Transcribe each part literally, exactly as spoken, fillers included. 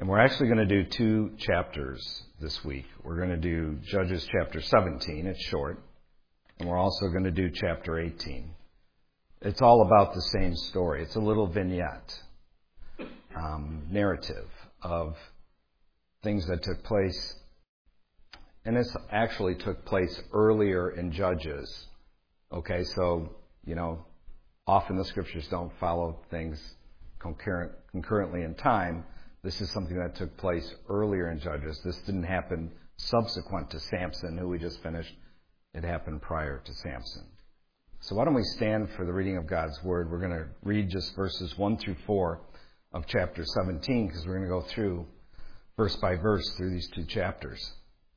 And we're actually going to do two chapters this week. We're going to do Judges chapter seventeen, it's short, and we're also going to do chapter eighteen. It's all about the same story. It's a little vignette, um, narrative of things that took place. And this actually took place earlier in Judges. Okay, so, you know, often the scriptures don't follow things concurrent, concurrently in time. This is something that took place earlier in Judges. This didn't happen subsequent to Samson, who we just finished. It happened prior to Samson. So why don't we stand for the reading of God's Word. We're going to read just verses one through four of chapter seventeen, because we're going to go through verse by verse through these two chapters.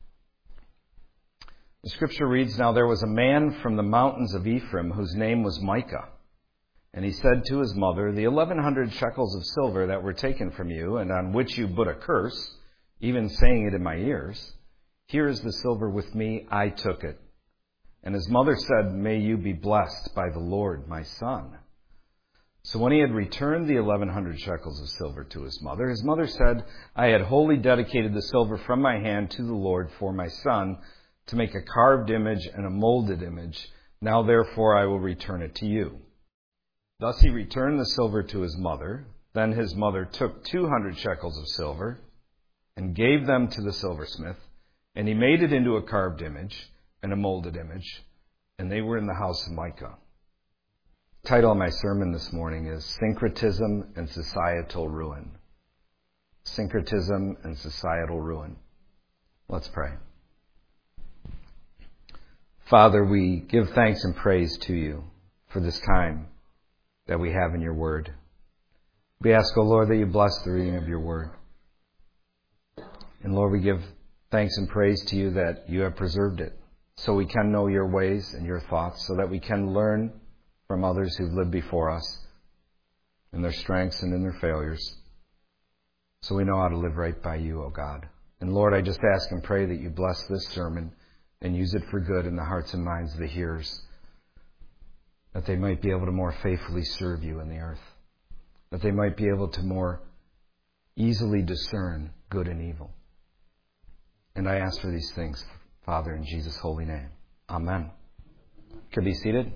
The scripture reads, "Now there was a man from the mountains of Ephraim whose name was Micah. And he said to his mother, the eleven hundred shekels of silver that were taken from you, and on which you put a curse, even saying it in my ears, here is the silver with me, I took it. And his mother said, may you be blessed by the Lord, my son. So when he had returned the eleven hundred shekels of silver to his mother, his mother said, I had wholly dedicated the silver from my hand to the Lord for my son, to make a carved image and a molded image. Now therefore I will return it to you. Thus he returned the silver to his mother. Then his mother took two hundred shekels of silver and gave them to the silversmith, and he made it into a carved image and a molded image, and they were in the house of Micah." The title of my sermon this morning is Syncretism and Societal Ruin. Syncretism and Societal Ruin. Let's pray. Father, we give thanks and praise to you for this time that we have in your word. We ask, O Lord, that you bless the reading of your word. And Lord, we give thanks and praise to you that you have preserved it so we can know your ways and your thoughts, so that we can learn from others who've lived before us in their strengths and in their failures, so we know how to live right by you, O God. And Lord, I just ask and pray that you bless this sermon and use it for good in the hearts and minds of the hearers, that they might be able to more faithfully serve you in the earth, that they might be able to more easily discern good and evil. And I ask for these things, Father, in Jesus' holy name. Amen. Could be seated.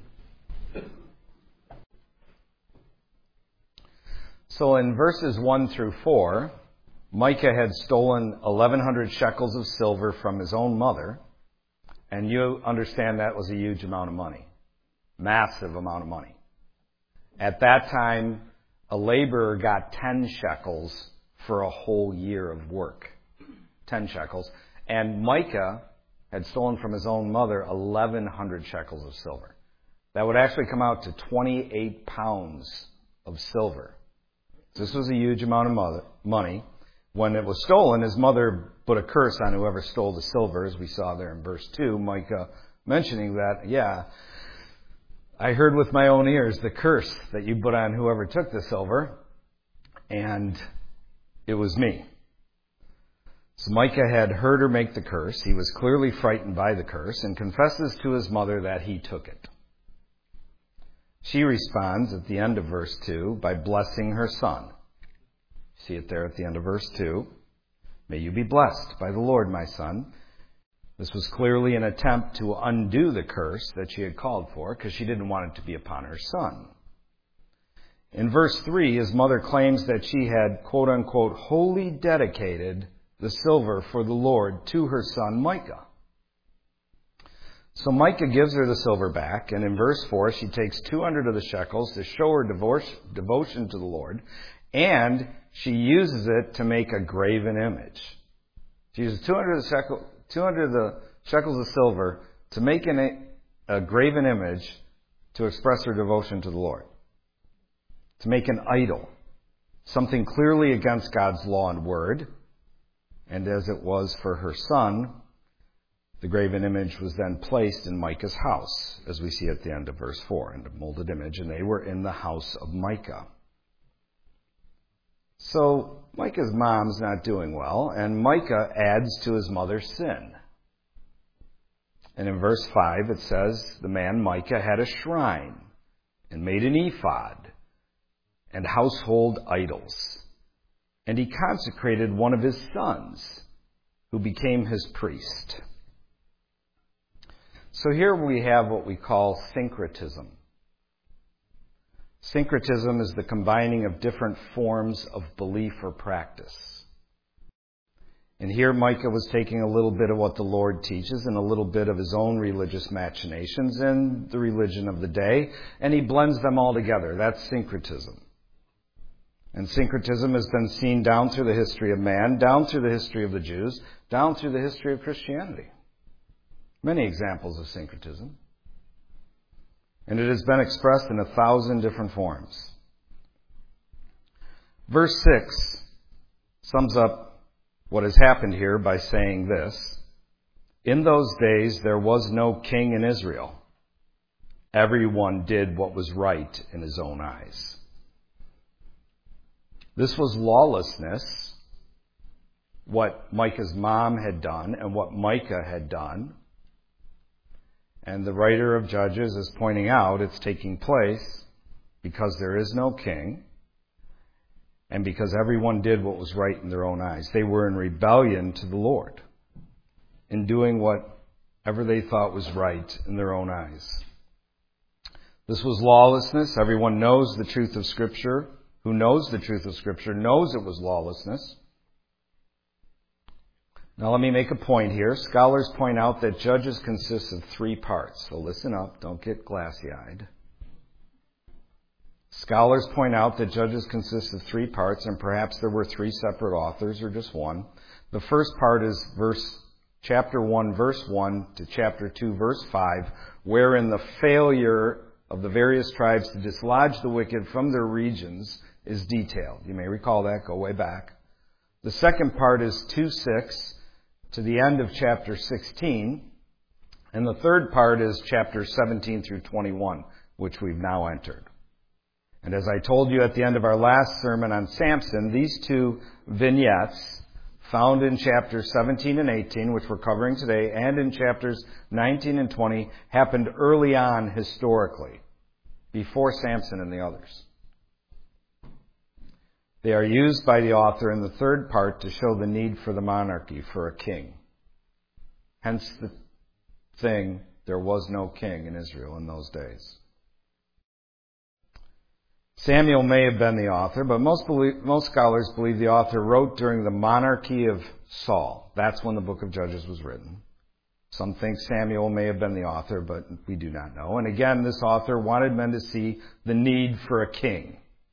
So in verses one through four, Micah had stolen eleven hundred shekels of silver from his own mother, and you understand that was a huge amount of money. Massive amount of money. At that time, a laborer got ten shekels for a whole year of work. Ten shekels. And Micah had stolen from his own mother eleven hundred shekels of silver. That would actually come out to twenty-eight pounds of silver. This was a huge amount of money. When it was stolen, his mother put a curse on whoever stole the silver, as we saw there in verse two. Micah mentioning that, yeah, I heard with my own ears the curse that you put on whoever took the silver, and it was me. So Micah had heard her make the curse. He was clearly frightened by the curse and confesses to his mother that he took it. She responds at the end of verse two by blessing her son. See it there at the end of verse two. May you be blessed by the Lord, my son. This was clearly an attempt to undo the curse that she had called for, because she didn't want it to be upon her son. In verse three, his mother claims that she had, quote unquote, wholly dedicated the silver for the Lord to her son Micah. So Micah gives her the silver back, and in verse four, she takes two hundred of the shekels to show her devotion to the Lord, and she uses it to make a graven image. She uses two hundred of the, shekel, two hundred of the shekels of silver to make an, a graven image to express her devotion to the Lord. To make an idol. Something clearly against God's law and word. And as it was for her son, the graven image was then placed in Micah's house, as we see at the end of verse four, in the molded image, and they were in the house of Micah. So Micah's mom's not doing well, and Micah adds to his mother's sin. And in verse five it says, the man Micah had a shrine and made an ephod and household idols. and he consecrated one of his sons, who became his priest. So here we have what we call syncretism. Syncretism is the combining of different forms of belief or practice. And here Micah was taking a little bit of what the Lord teaches and a little bit of his own religious machinations and the religion of the day, and he blends them all together. That's syncretism. And syncretism has been seen down through the history of man, down through the history of the Jews, down through the history of Christianity. Many examples of syncretism. And it has been expressed in a thousand different forms. Verse six sums up what has happened here by saying this: in those days there was no king in Israel. Everyone did what was right in his own eyes. This was lawlessness, what Micah's mom had done and what Micah had done. And the writer of Judges is pointing out it's taking place because there is no king and because everyone did what was right in their own eyes. They were in rebellion to the Lord in doing whatever they thought was right in their own eyes. This was lawlessness. Everyone knows the truth of Scripture. Who knows the truth of Scripture knows it was lawlessness. Now let me make a point here. Scholars point out that Judges consists of three parts. So listen up, don't get glassy-eyed. Scholars point out that Judges consist of three parts, and perhaps there were three separate authors or just one. The first part is verse chapter one, verse one to chapter two, verse five, wherein the failure of the various tribes to dislodge the wicked from their regions is detailed. You may recall that, go way back. The second part is two six to the end of chapter sixteen. And the third part is chapter seventeen through twenty-one, which we've now entered. And as I told you at the end of our last sermon on Samson, these two vignettes found in chapters seventeen and eighteen, which we're covering today, and in chapters nineteen and twenty, happened early on historically, before Samson and the others. They are used by the author in the third part to show the need for the monarchy, for a king. Hence the thing, there was no king in Israel in those days. Samuel may have been the author, but most believe, most scholars believe the author wrote during the monarchy of Saul. That's when the book of Judges was written. Some think Samuel may have been the author, but we do not know. And again, this author wanted men to see the need for a king.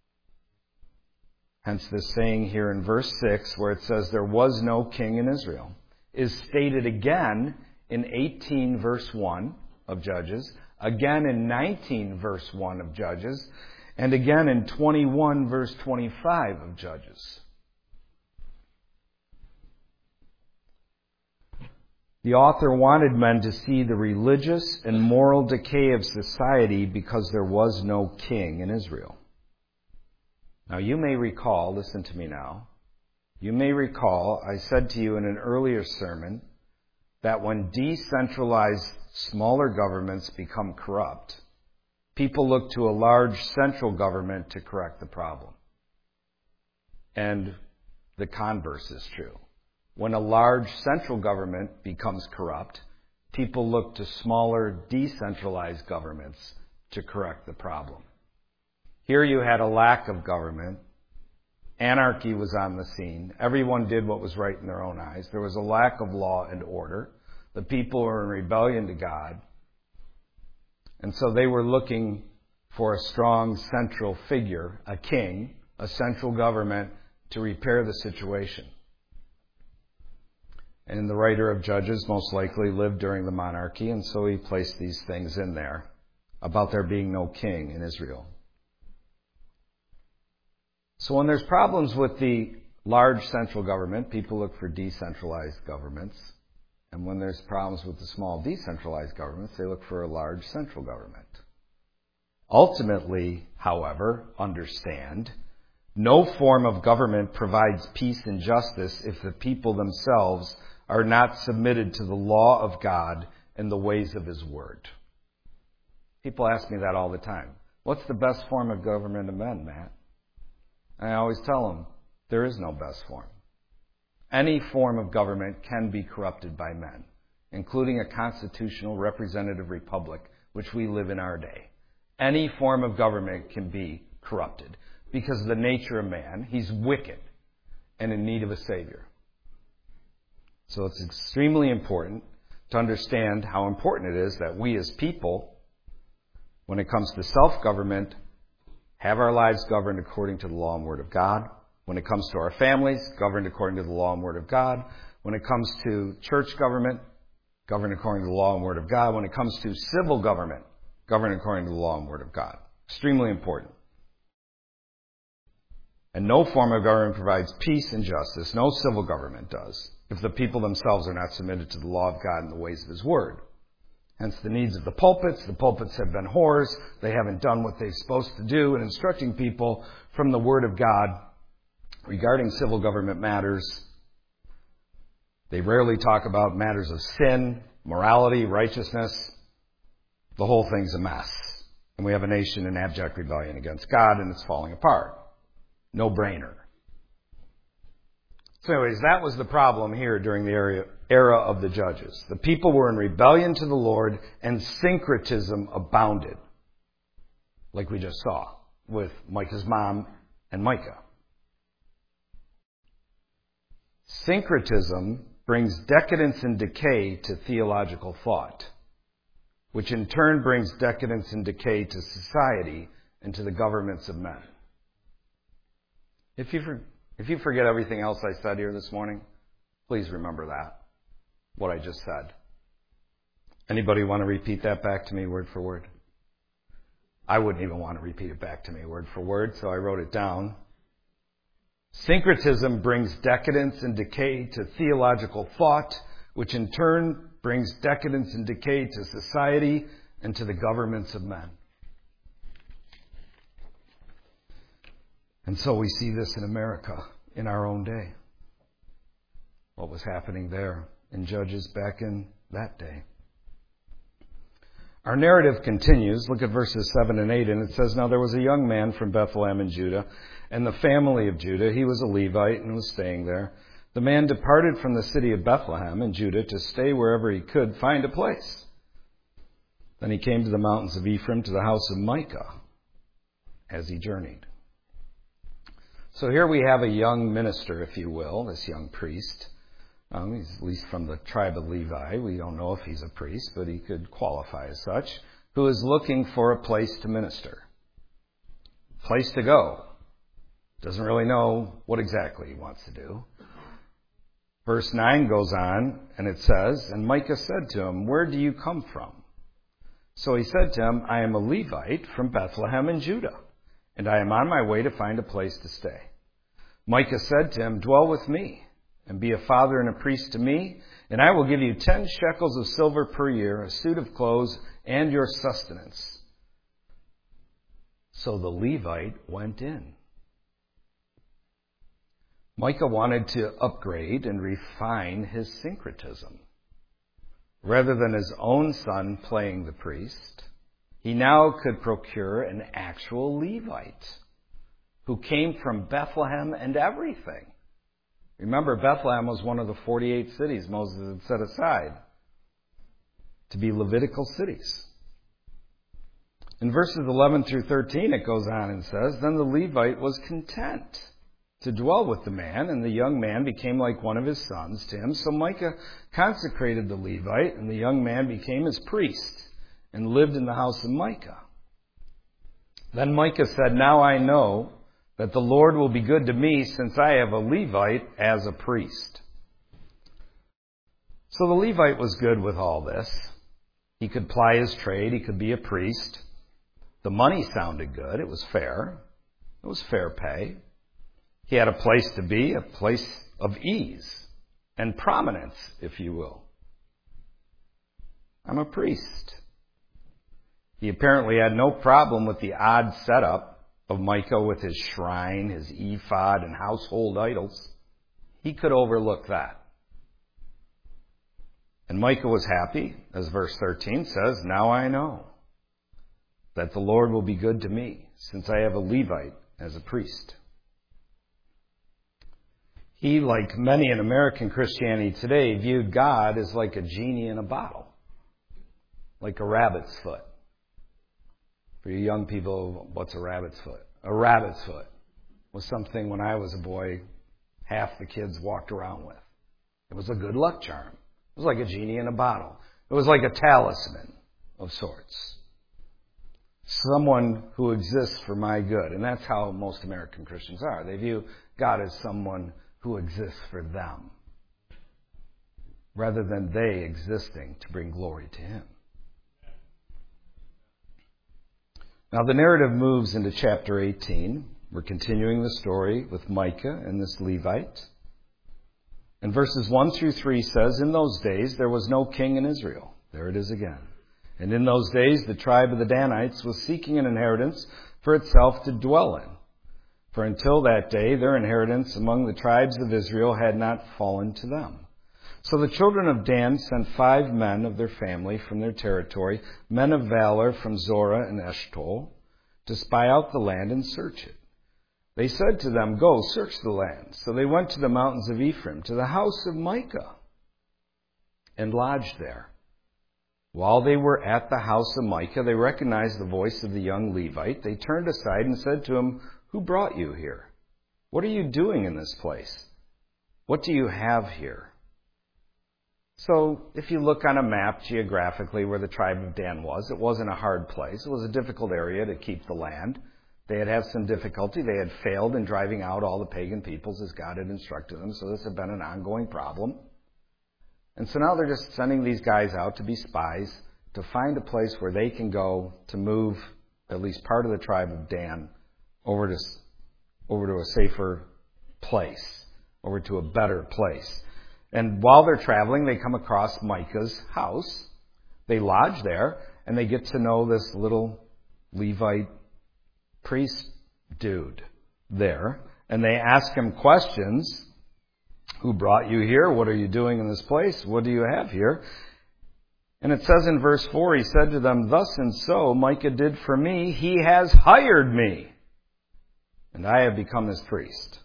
Hence this saying here in verse six, where it says there was no king in Israel, is stated again in eighteen verse one of Judges, again in nineteen verse one of Judges, and again in twenty-one verse twenty-five of Judges. The author wanted men to see the religious and moral decay of society because there was no king in Israel. Now you may recall, listen to me now, you may recall I said to you in an earlier sermon that when decentralized smaller governments become corrupt, people look to a large central government to correct the problem. And the converse is true. When a large central government becomes corrupt, people look to smaller decentralized governments to correct the problem. Here you had a lack of government. Anarchy was on the scene. Everyone did what was right in their own eyes. There was a lack of law and order. The people were in rebellion to God. And so they were looking for a strong central figure, a king, a central government to repair the situation. And the writer of Judges most likely lived during the monarchy, and so he placed these things in there about there being no king in Israel. So when there's problems with the large central government, people look for decentralized governments. And when there's problems with the small decentralized governments, they look for a large central government. Ultimately, however, understand, no form of government provides peace and justice if the people themselves are not submitted to the law of God and the ways of His Word. People ask me that all the time. What's the best form of government to men, Matt? And I always tell them, There is no best form. Any form of government can be corrupted by men, including a constitutional representative republic, which we live in our day. Any form of government can be corrupted because of the nature of man. He's wicked and in need of a Savior. So it's extremely important to understand how important it is that we as people, when it comes to self-government, have our lives governed according to the law and word of God. When it comes to our families, governed according to the law and word of God. When it comes to church government, governed according to the law and word of God. When it comes to civil government, governed according to the law and word of God. Extremely important. And no form of government provides peace and justice. No civil government does, if the people themselves are not submitted to the law of God and the ways of His word. Hence the needs of the pulpits. The pulpits have been whores. They haven't done what they're supposed to do in instructing people from the word of God regarding civil government matters. They rarely talk about matters of sin, morality, righteousness. The whole thing's a mess. And we have a nation in abject rebellion against God, and it's falling apart. No brainer. So anyways, that was the problem here during the era, era of the judges. The people were in rebellion to the Lord, and syncretism abounded, like we just saw with Micah's mom and Micah. Syncretism brings decadence and decay to theological thought, which in turn brings decadence and decay to society and to the governments of men. If you, for, if you forget everything else I said here this morning, please remember that, what I just said. Anybody want to repeat that back to me word for word? I wouldn't even want to repeat it back to me word for word, so I wrote it down. Syncretism brings decadence and decay to theological thought, which in turn brings decadence and decay to society and to the governments of men. And so we see this in America in our own day. What was happening there in Judges back in that day. Our narrative continues. Look at verses seven and eight, and it says, Now there was a young man from Bethlehem in Judah, and the family of Judah. He was a Levite and was staying there. The man departed from the city of Bethlehem in Judah to stay wherever he could find a place. Then he came to the mountains of Ephraim, to the house of Micah, as he journeyed. So here we have a young minister, if you will, this young priest. Um, he's at least from the tribe of Levi. We don't know if he's a priest, but he could qualify as such, who is looking for a place to minister. Place to go. Doesn't really know what exactly he wants to do. Verse nine goes on, and it says, And Micah said to him, Where do you come from? So he said to him, I am a Levite from Bethlehem in Judah, and I am on my way to find a place to stay. Micah said to him, Dwell with me, and be a father and a priest to me, and I will give you ten shekels of silver per year, a suit of clothes, and your sustenance. So the Levite went in. Micah wanted to upgrade and refine his syncretism. Rather than his own son playing the priest, he now could procure an actual Levite who came from Bethlehem and everything. Remember, Bethlehem was one of the forty-eight cities Moses had set aside to be Levitical cities. In verses eleven through thirteen, it goes on and says, Then the Levite was content to dwell with the man, and the young man became like one of his sons to him. So Micah consecrated the Levite, and the young man became his priest, and lived in the house of Micah. Then Micah said, Now I know that the Lord will be good to me, since I have a Levite as a priest. So the Levite was good with all this. He could ply his trade. He could be a priest. The money sounded good. It was fair. It was fair pay. He had a place to be, a place of ease and prominence, if you will. I'm a priest. He apparently had no problem with the odd setup of Micah with his shrine, his ephod, and household idols. He could overlook that. And Micah was happy, as verse thirteen says, Now I know that the Lord will be good to me, since I have a Levite as a priest. He, like many in American Christianity today, viewed God as like a genie in a bottle, like a rabbit's foot. For you young people, what's a rabbit's foot? A rabbit's foot was something when I was a boy, half the kids walked around with. It was a good luck charm. It was like a genie in a bottle. It was like a talisman of sorts. Someone who exists for my good. And that's how most American Christians are. They view God as someone who exists for them, rather than they existing to bring glory to Him. Now the narrative moves into chapter eighteen. We're continuing the story with Micah and this Levite. And verses one through three says, "In those days there was no king in Israel." There it is again. "And in those days the tribe of the Danites was seeking an inheritance for itself to dwell in. For until that day their inheritance among the tribes of Israel had not fallen to them. So the children of Dan sent five men of their family from their territory, men of valor from Zorah and Eshtaol, to spy out the land and search it. They said to them, 'Go, search the land.' So they went to the mountains of Ephraim, to the house of Micah, and lodged there. While they were at the house of Micah, they recognized the voice of the young Levite. They turned aside and said to him, 'Who brought you here? What are you doing in this place? What do you have here?' So, if you look on a map geographically where the tribe of Dan was, it wasn't a hard place. It was a difficult area to keep the land. They had had some difficulty. They had failed in driving out all the pagan peoples as God had instructed them, so this had been an ongoing problem. And so now they're just sending these guys out to be spies, to find a place where they can go to move at least part of the tribe of Dan over to, over to a safer place, over to a better place. And while they're traveling, they come across Micah's house. They lodge there, and they get to know this little Levite priest dude there. And they ask him questions. "Who brought you here? What are you doing in this place? What do you have here?" And it says in verse four, he said to them, "Thus and so Micah did for me. He has hired me, and I have become his priest."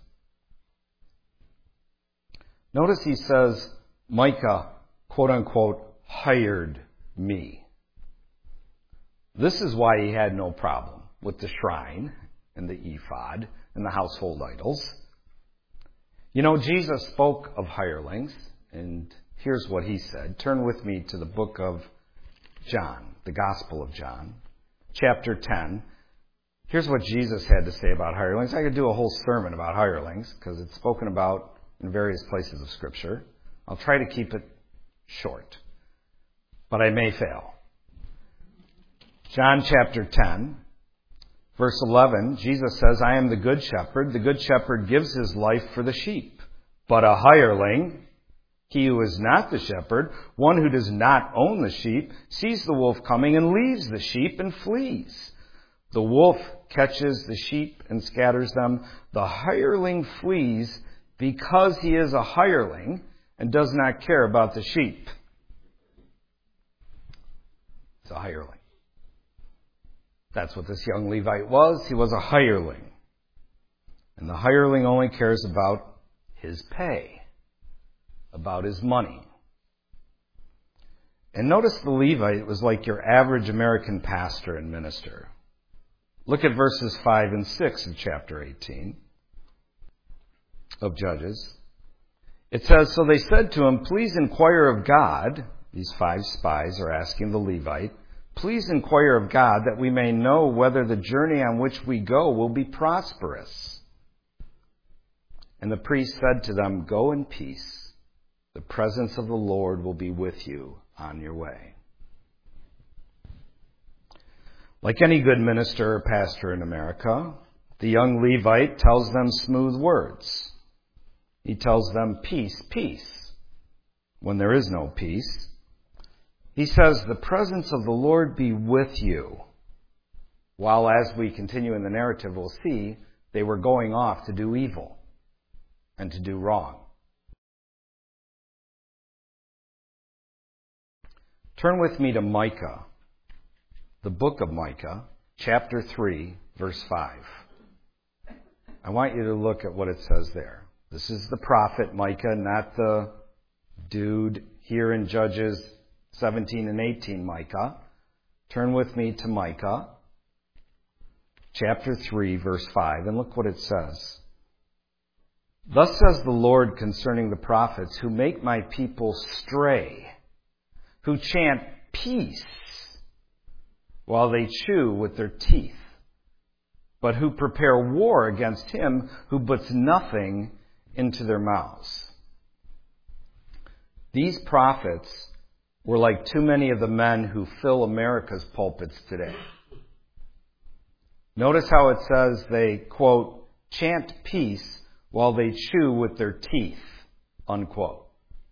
Notice he says, Micah, quote unquote, hired me. This is why he had no problem with the shrine and the ephod and the household idols. You know, Jesus spoke of hirelings, and here's what he said. Turn with me to the book of John, the Gospel of John, chapter ten. Here's what Jesus had to say about hirelings. I could do a whole sermon about hirelings because it's spoken about in various places of Scripture. I'll try to keep it short, but I may fail. John chapter ten, verse eleven, Jesus says, "I am the good shepherd. The good shepherd gives his life for the sheep. But a hireling, he who is not the shepherd, one who does not own the sheep, sees the wolf coming and leaves the sheep and flees. The wolf catches the sheep and scatters them. The hireling flees because he is a hireling and does not care about the sheep." It's a hireling. That's what this young Levite was. He was a hireling. And the hireling only cares about his pay, about his money. And notice the Levite was like your average American pastor and minister. Look at verses five and six of chapter eighteen of Judges. It says, "So they said to him, 'Please inquire of God,'" these five spies are asking the Levite, "'Please inquire of God that we may know whether the journey on which we go will be prosperous.' And the priest said to them, 'Go in peace. The presence of the Lord will be with you on your way.'" Like any good minister or pastor in America, the young Levite tells them smooth words. He tells them, "Peace, peace," when there is no peace. He says, "The presence of the Lord be with you." While as we continue in the narrative, we'll see they were going off to do evil and to do wrong. Turn with me to Micah, the book of Micah, chapter three, verse five. I want you to look at what it says there. This is the prophet Micah, not the dude here in Judges seventeen and eighteen, Micah. Turn with me to Micah, chapter three, verse five, and look what it says. Thus says the Lord concerning the prophets who make my people stray, who chant peace while they chew with their teeth, but who prepare war against him who puts nothing into their mouths. These prophets were like too many of the men who fill America's pulpits today. Notice how it says they, quote, chant peace while they chew with their teeth, unquote.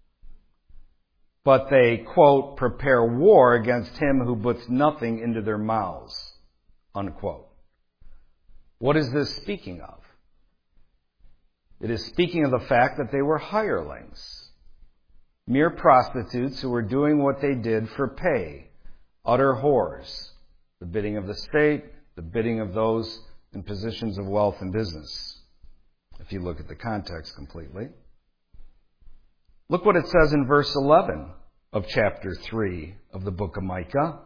But they, quote, prepare war against him who puts nothing into their mouths, unquote. What is this speaking of? It is speaking of the fact that they were hirelings, mere prostitutes who were doing what they did for pay, utter whores, the bidding of the state, the bidding of those in positions of wealth and business, if you look at the context completely. Look what it says in verse eleven of chapter three of the book of Micah.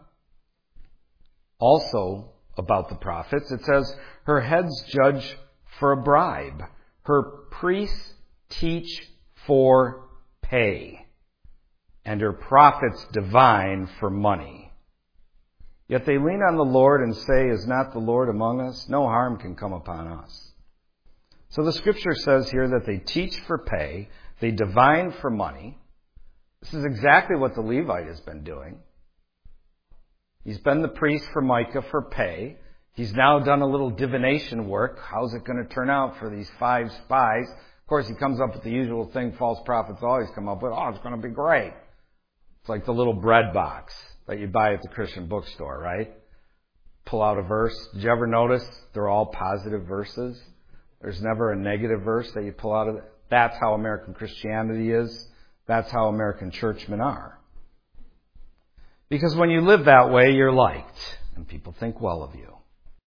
Also about the prophets, it says, her heads judge for a bribe. Her priests teach for pay, and her prophets divine for money. Yet they lean on the Lord and say, is not the Lord among us? No harm can come upon us. So the scripture says here that they teach for pay, they divine for money. This is exactly what the Levite has been doing. He's been the priest for Micah for pay. He's now done a little divination work. How's it going to turn out for these five spies? Of course, he comes up with the usual thing false prophets always come up with. Oh, it's going to be great. It's like the little bread box that you buy at the Christian bookstore, right? Pull out a verse. Did you ever notice they're all positive verses? There's never a negative verse that you pull out of it. That's how American Christianity is. That's how American churchmen are. Because when you live that way, you're liked, and people think well of you.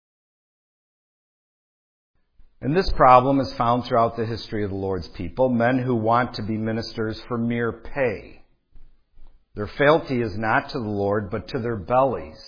And this problem is found throughout the history of the Lord's people, men who want to be ministers for mere pay. Their fealty is not to the Lord, but to their bellies.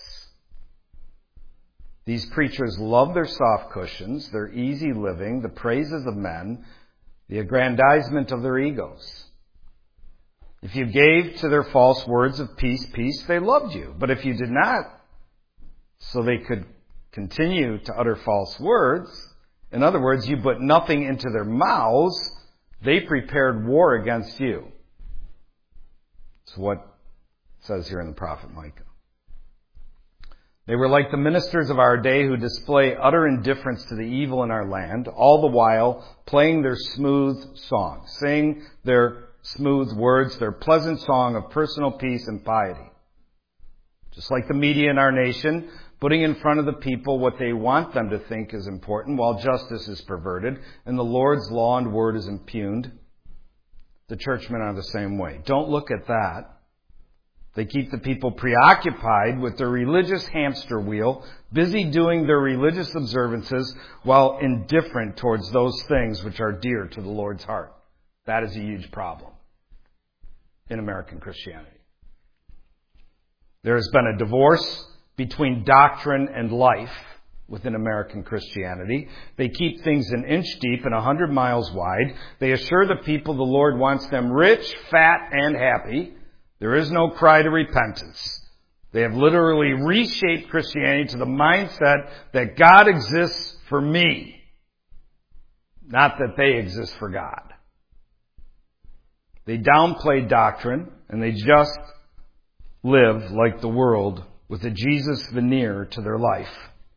These preachers love their soft cushions, their easy living, the praises of men, the aggrandizement of their egos. If you gave to their false words of peace, peace, they loved you. But if you did not, so they could continue to utter false words, in other words, you put nothing into their mouths, they prepared war against you. That's what it says here in the prophet Micah. They were like the ministers of our day who display utter indifference to the evil in our land, all the while playing their smooth song, sing their smooth words, their pleasant song of personal peace and piety. Just like the media in our nation, putting in front of the people what they want them to think is important while justice is perverted and the Lord's law and word is impugned. The churchmen are the same way. Don't look at that. They keep the people preoccupied with their religious hamster wheel, busy doing their religious observances while indifferent towards those things which are dear to the Lord's heart. That is a huge problem in American Christianity. There has been a divorce between doctrine and life within American Christianity. They keep things an inch deep and a hundred miles wide. They assure the people the Lord wants them rich, fat, and happy. There is no cry to repentance. They have literally reshaped Christianity to the mindset that God exists for me, not that they exist for God. They downplay doctrine, and they just live like the world with a Jesus veneer to their life.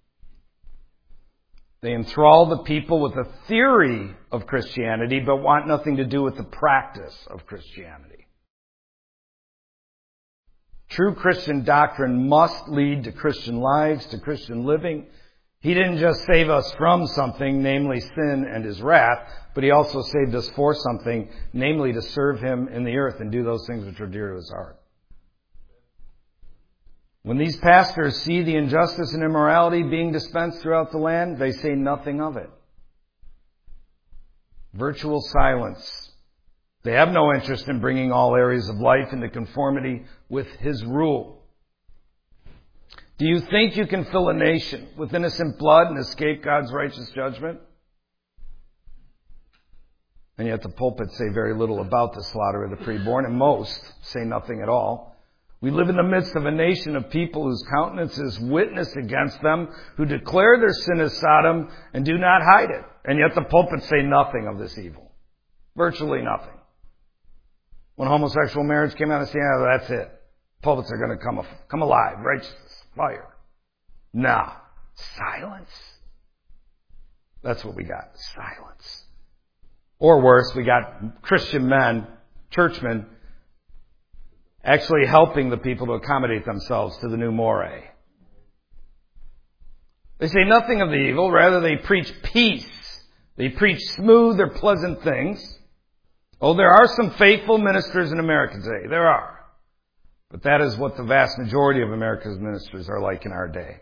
They enthrall the people with a theory of Christianity, but want nothing to do with the practice of Christianity. True Christian doctrine must lead to Christian lives, to Christian living. He didn't just save us from something, namely sin and His wrath, but He also saved us for something, namely to serve Him in the earth and do those things which are dear to His heart. When these pastors see the injustice and immorality being dispensed throughout the land, they say nothing of it. Virtual silence. They have no interest in bringing all areas of life into conformity with His rule. Do you think you can fill a nation with innocent blood and escape God's righteous judgment? And yet the pulpits say very little about the slaughter of the preborn, and most say nothing at all. We live in the midst of a nation of people whose countenances witness against them, who declare their sin as Sodom and do not hide it. And yet the pulpits say nothing of this evil. Virtually nothing. When homosexual marriage came out of Seattle, that's it. Pulpits are going to come, come alive. Righteousness, fire. Nah. Silence. That's what we got. Silence. Or worse, we got Christian men, churchmen, actually helping the people to accommodate themselves to the new moray. They say nothing of the evil. Rather, they preach peace. They preach smooth or pleasant things. Oh, there are some faithful ministers in America today. There are. But that is what the vast majority of America's ministers are like in our day.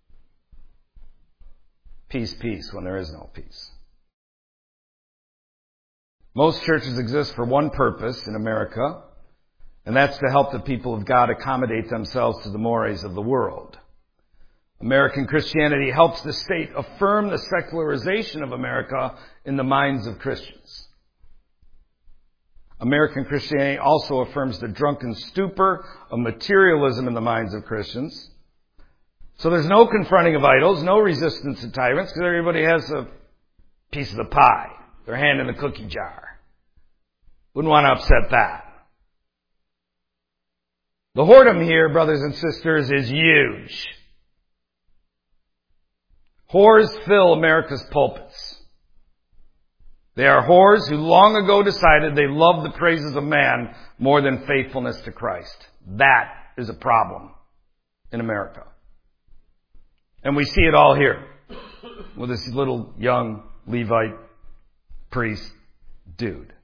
Peace, peace, when there is no peace. Most churches exist for one purpose in America, and that's to help the people of God accommodate themselves to the mores of the world. American Christianity helps the state affirm the secularization of America in the minds of Christians. American Christianity also affirms the drunken stupor of materialism in the minds of Christians. So there's no confronting of idols, no resistance to tyrants, because everybody has a piece of the pie, their hand in the cookie jar. Wouldn't want to upset that. The whoredom here, brothers and sisters, is huge. Whores fill America's pulpits. They are whores who long ago decided they love the praises of man more than faithfulness to Christ. That is a problem in America. And we see it all here with this little young Levite priest dude.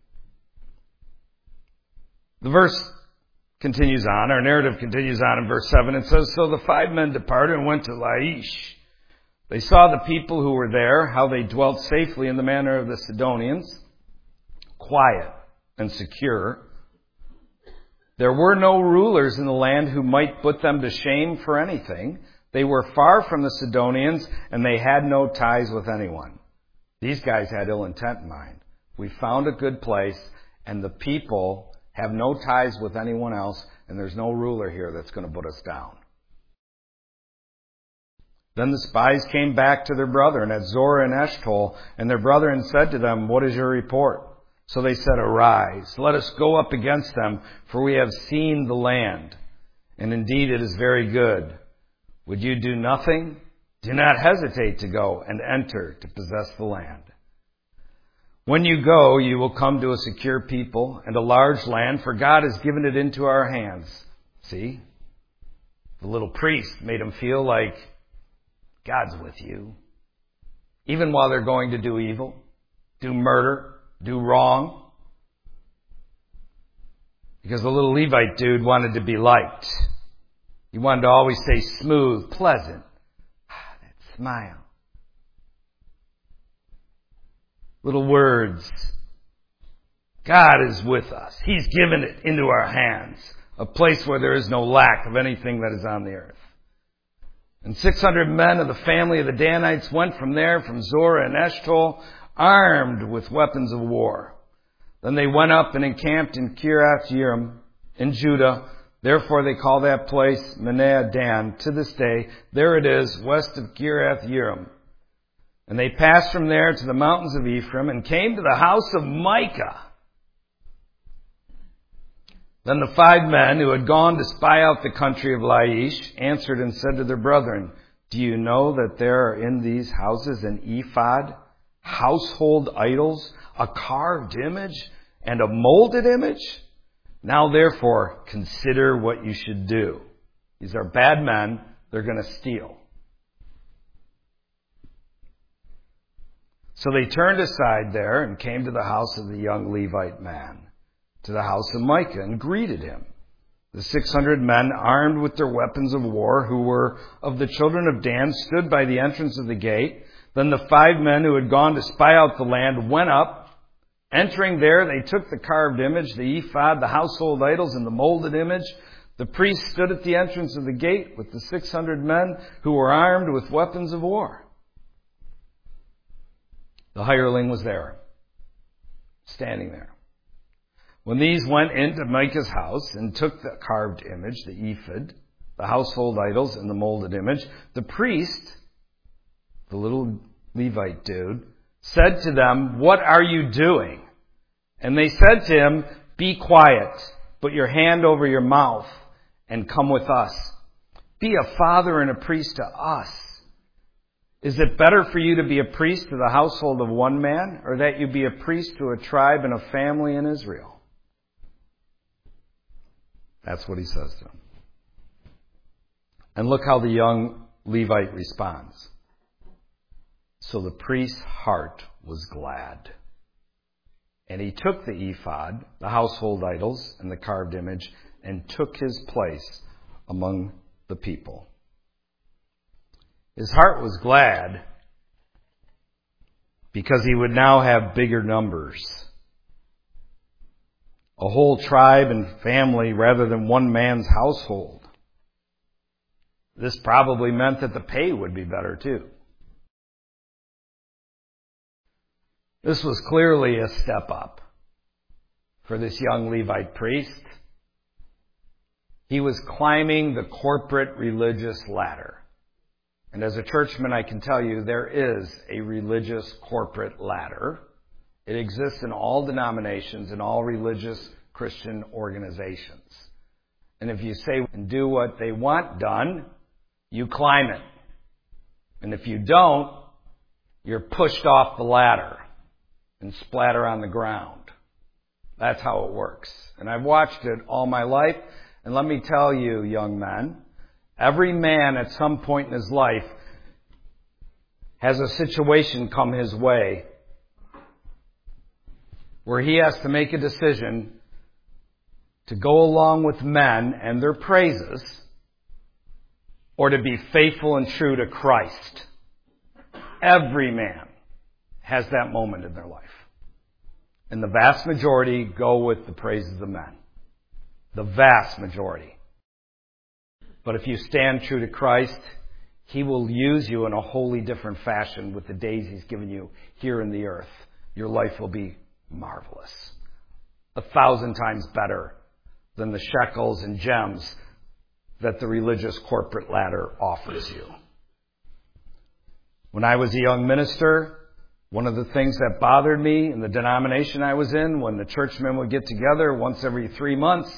The verse continues on, our narrative continues on in verse seven. It says, so the five men departed and went to Laish. They saw the people who were there, how they dwelt safely in the manner of the Sidonians, quiet and secure. There were no rulers in the land who might put them to shame for anything. They were far from the Sidonians, and they had no ties with anyone. These guys had ill intent in mind. We found a good place, and the people have no ties with anyone else, and there's no ruler here that's going to put us down. Then the spies came back to their brethren at Zorah and Eshtaol, and their brethren said to them, what is your report? So they said, arise, let us go up against them, for we have seen the land, and indeed it is very good. Would you do nothing? Do not hesitate to go and enter to possess the land. When you go, you will come to a secure people and a large land, for God has given it into our hands. See? The little priest made him feel like God's with you. Even while they're going to do evil, do murder, do wrong. Because the little Levite dude wanted to be liked. He wanted to always say smooth, pleasant. Ah, that smile. Little words. God is with us. He's given it into our hands. A place where there is no lack of anything that is on the earth. And six hundred men of the family of the Danites went from there, from Zorah and Eshtaol, armed with weapons of war. Then they went up and encamped in Kiriath Jearim in Judah. Therefore they call that place Meneh Dan to this day. There it is, west of Kiriath Jearim. And they passed from there to the mountains of Ephraim and came to the house of Micah. Then the five men who had gone to spy out the country of Laish answered and said to their brethren, do you know that there are in these houses an ephod, household idols, a carved image, and a molded image? Now therefore consider what you should do. These are bad men. They're going to steal. So they turned aside there and came to the house of the young Levite man, to the house of Micah, and greeted him. The six hundred men, armed with their weapons of war, who were of the children of Dan, stood by the entrance of the gate. Then the five men who had gone to spy out the land went up Entering there, they took the carved image, the ephod, the household idols, and the molded image. The priest stood at the entrance of the gate with the six hundred men who were armed with weapons of war. The hireling was there, standing there. When these went into Micah's house and took the carved image, the ephod, the household idols, and the molded image, the priest, the little Levite dude, said to them, "What are you doing?" And they said to him, "Be quiet, put your hand over your mouth, and come with us. Be a father and a priest to us. Is it better for you to be a priest to the household of one man, or that you be a priest to a tribe and a family in Israel?" That's what he says to him. And look how the young Levite responds. So the priest's heart was glad. And he took the ephod, the household idols, and the carved image, and took his place among the people. His heart was glad because he would now have bigger numbers. A whole tribe and family rather than one man's household. This probably meant that the pay would be better too. This was clearly a step up for this young Levite priest. He was climbing the corporate religious ladder. And as a churchman, I can tell you there is a religious corporate ladder. It exists in all denominations and all religious Christian organizations. And if you say and do what they want done, you climb it. And if you don't, you're pushed off the ladder and splatter on the ground. That's how it works. And I've watched it all my life. And let me tell you, young men, every man at some point in his life has a situation come his way where he has to make a decision to go along with men and their praises or to be faithful and true to Christ. Every man has that moment in their life. And the vast majority go with the praises of men. The vast majority. But if you stand true to Christ, He will use you in a wholly different fashion with the days He's given you here in the earth. Your life will be marvelous. A thousand times better than the shekels and gems that the religious corporate ladder offers you. When I was a young minister, one of the things that bothered me in the denomination I was in, when the churchmen would get together once every three months,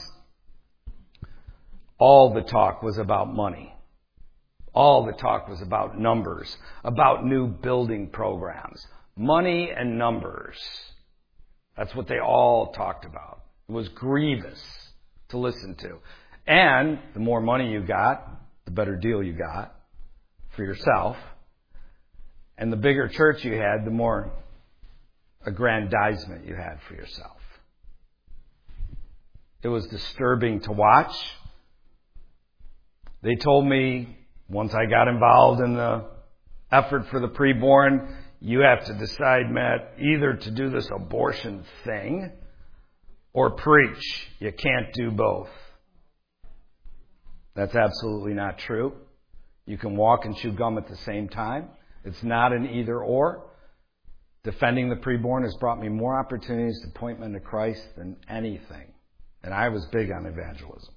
all the talk was about money. All the talk was about numbers, about new building programs. Money and numbers. That's what they all talked about. It was grievous to listen to. And the more money you got, the better deal you got for yourself. And the bigger church you had, the more aggrandizement you had for yourself. It was disturbing to watch. They told me, once I got involved in the effort for the preborn, you have to decide, Matt, either to do this abortion thing or preach. You can't do both. That's absolutely not true. You can walk and chew gum at the same time. It's not an either or. Defending the preborn has brought me more opportunities to point men to Christ than anything. And I was big on evangelism.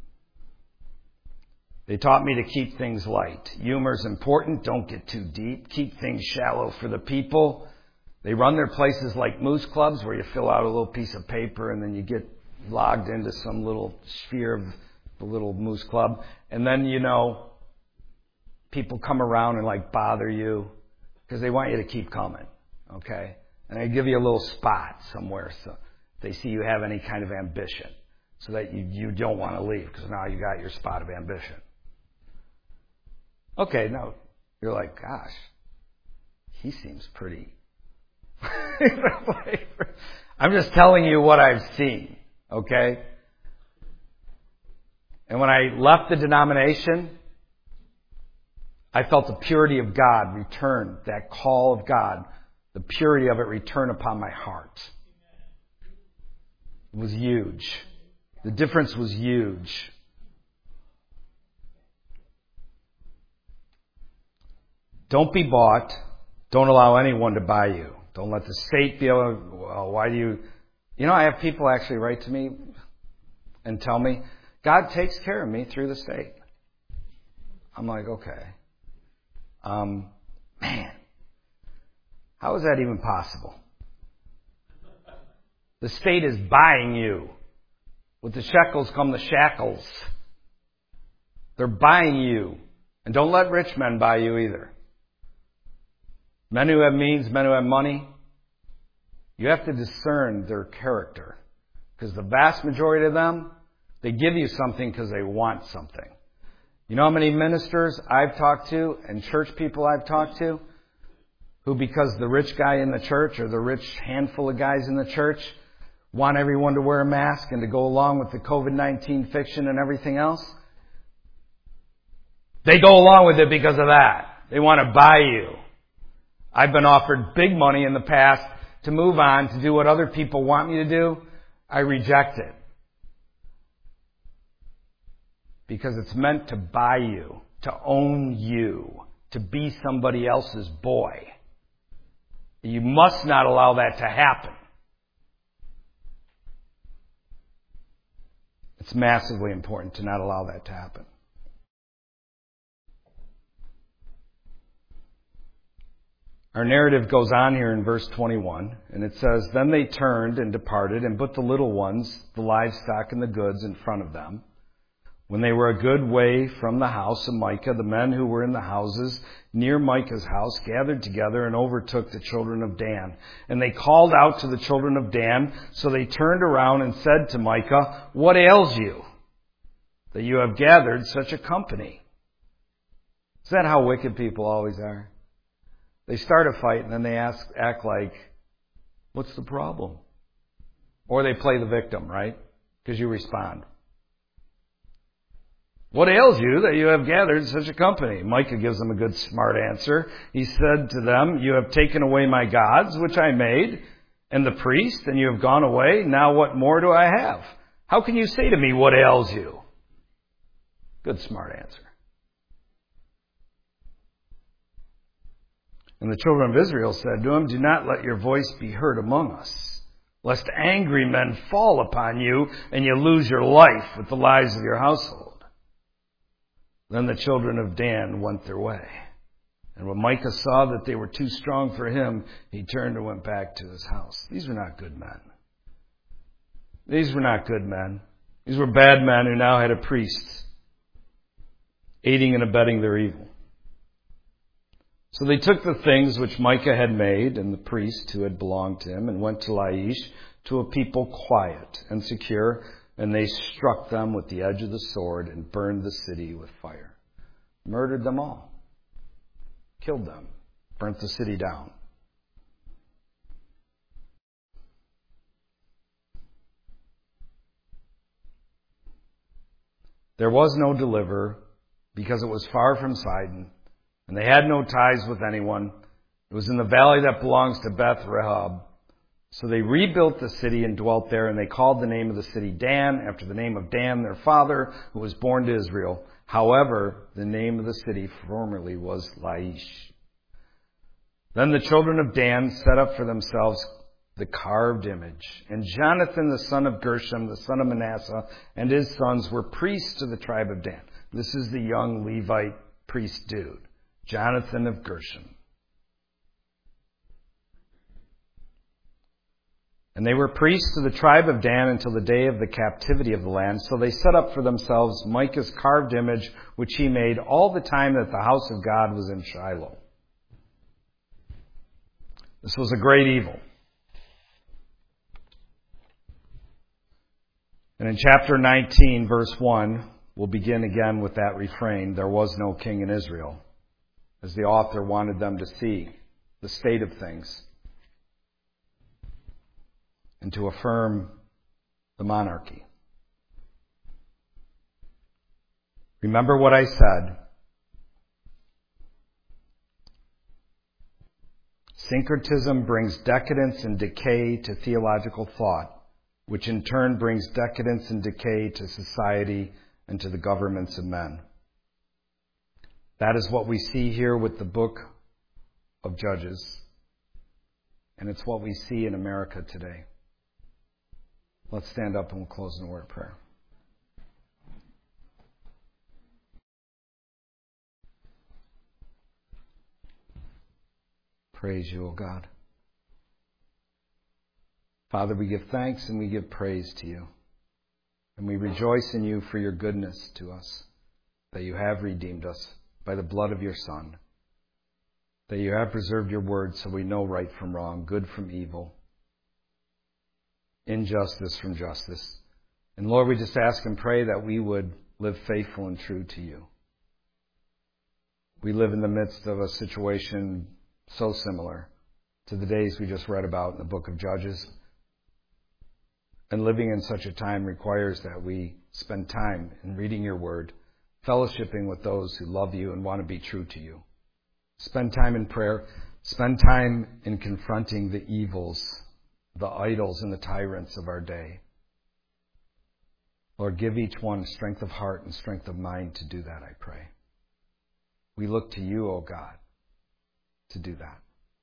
They taught me to keep things light. Humor's important. Don't get too deep. Keep things shallow for the people. They run their places like moose clubs where you fill out a little piece of paper and then you get logged into some little sphere of the little moose club. And then, you know, people come around and like bother you because they want you to keep coming. Okay? And they give you a little spot somewhere so they see you have any kind of ambition so that you, you don't want to leave because now you got your spot of ambition. Okay, no, you're like, gosh, he seems pretty. I'm just telling you what I've seen, okay? And when I left the denomination, I felt the purity of God return, that call of God, the purity of it return upon my heart. was huge. The difference was huge. Don't be bought. Don't allow anyone to buy you. Don't let the state be able to, well, why do you... You know, I have people actually write to me and tell me, God takes care of me through the state. I'm like, okay. Um, man, how is that even possible? The state is buying you. With the shekels come the shackles. They're buying you. And don't let rich men buy you either. Men who have means, men who have money, you have to discern their character. Because the vast majority of them, they give you something because they want something. You know how many ministers I've talked to and church people I've talked to who, because the rich guy in the church or the rich handful of guys in the church want everyone to wear a mask and to go along with the covid nineteen fiction and everything else, they go along with it because of that. They want to buy you. I've been offered big money in the past to move on, to do what other people want me to do. I reject it. Because it's meant to buy you, to own you, to be somebody else's boy. You must not allow that to happen. It's massively important to not allow that to happen. Our narrative goes on here in verse twenty-one, and it says, Then they turned and departed and put the little ones, the livestock and the goods in front of them. When they were a good way from the house of Micah, the men who were in the houses near Micah's house gathered together and overtook the children of Dan. And they called out to the children of Dan, so they turned around and said to Micah, What ails you, that you have gathered such a company? Is that how wicked people always are? They start a fight and then they ask, act like, what's the problem? Or they play the victim, right? Because you respond. What ails you that you have gathered such a company? Micah gives them a good smart answer. He said to them, You have taken away my gods, which I made, and the priest, and you have gone away. Now what more do I have? How can you say to me, what ails you? Good smart answer. And the children of Israel said to him, Do not let your voice be heard among us, lest angry men fall upon you and you lose your life with the lives of your household. Then the children of Dan went their way. And when Micah saw that they were too strong for him, he turned and went back to his house. These were not good men. These were not good men. These were bad men who now had a priest aiding and abetting their evil. So they took the things which Micah had made and the priest who had belonged to him and went to Laish, to a people quiet and secure, and they struck them with the edge of the sword and burned the city with fire. Murdered them all. Killed them. Burnt the city down. There was no deliverer because it was far from Sidon, and they had no ties with anyone. It was in the valley that belongs to Beth Rehob. So they rebuilt the city and dwelt there, and they called the name of the city Dan, after the name of Dan, their father, who was born to Israel. However, the name of the city formerly was Laish. Then the children of Dan set up for themselves the carved image. And Jonathan, the son of Gershom, the son of Manasseh, and his sons were priests to the tribe of Dan. This is the young Levite priest dude, Jonathan of Gershom. And they were priests to the tribe of Dan until the day of the captivity of the land. So they set up for themselves Micah's carved image, which he made all the time that the house of God was in Shiloh. This was a great evil. And in chapter nineteen, verse one, we'll begin again with that refrain, there was no king in Israel, as the author wanted them to see the state of things and to affirm the monarchy. Remember what I said. Syncretism brings decadence and decay to theological thought which in turn brings decadence and decay to society and to the governments of men. That is what we see here with the book of Judges, and it's what we see in America today. Let's stand up and we'll close in a word of prayer. Praise you, O God. Father, we give thanks and we give praise to you. And we rejoice in you for your goodness to us, that you have redeemed us by the blood of your Son, that you have preserved your word so we know right from wrong, good from evil, injustice from justice. And Lord, we just ask and pray that we would live faithful and true to you. We live in the midst of a situation so similar to the days we just read about in the book of Judges. And living in such a time requires that we spend time in reading your word, fellowshipping with those who love you and want to be true to you. Spend time in prayer. Spend time in confronting the evils, the idols and the tyrants of our day. Lord, give each one strength of heart and strength of mind to do that, I pray. We look to you, O God, to do that.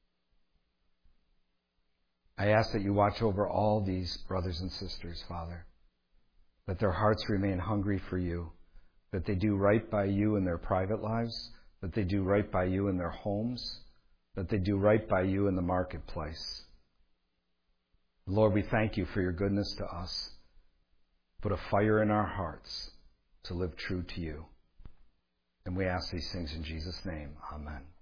I ask that you watch over all these brothers and sisters, Father, that their hearts remain hungry for you, that they do right by you in their private lives, that they do right by you in their homes, that they do right by you in the marketplace. Lord, we thank you for your goodness to us. Put a fire in our hearts to live true to you. And we ask these things in Jesus' name. Amen.